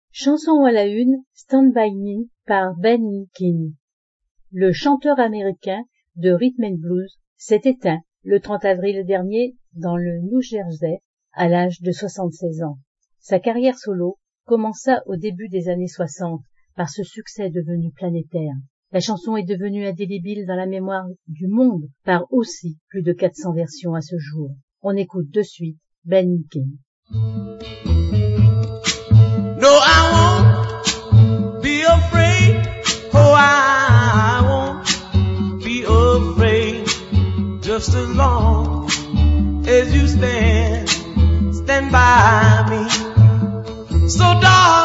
Chanson à la une, Stand By Me par Ben King. Le chanteur américain de rhythm and blues s'est éteint le 30 avril dernier dans le New Jersey à l'âge de 76 ans. Sa carrière solo commença au début des années 60 par ce succès devenu planétaire. La chanson est devenue indélébile dans la mémoire du monde par aussi plus de 400 versions à ce jour. On écoute de suite Ben King. No, I won't be afraid. Oh, I won't be afraid. Just as long as you stand by me. So darling,